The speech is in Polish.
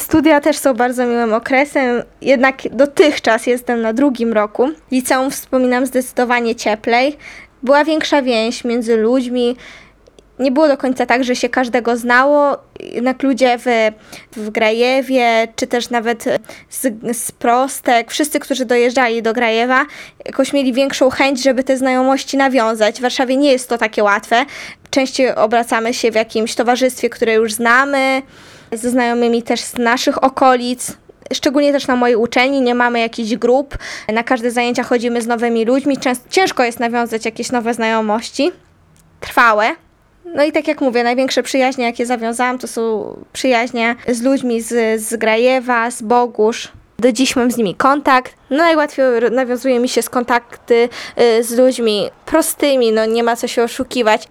Studia też są bardzo miłym okresem, jednak dotychczas jestem na 2. roku. Liceum wspominam zdecydowanie cieplej. Była większa więź między ludźmi. Nie było do końca tak, że się każdego znało, jednak ludzie w Grajewie, czy też nawet z Prostek, wszyscy, którzy dojeżdżali do Grajewa, jakoś mieli większą chęć, żeby te znajomości nawiązać. W Warszawie nie jest to takie łatwe. Częściej obracamy się w jakimś towarzystwie, które już znamy, ze znajomymi też z naszych okolic. Szczególnie też na mojej uczelni nie mamy jakichś grup. Na każde zajęcia chodzimy z nowymi ludźmi. Ciężko jest nawiązać jakieś nowe znajomości. Trwałe. No i tak jak mówię, największe przyjaźnie, jakie zawiązałam, to są przyjaźnie z ludźmi z Grajewa, z Bogórz. Do dziś mam z nimi kontakt. No najłatwiej nawiązuje mi się kontakty z ludźmi prostymi, no nie ma co się oszukiwać.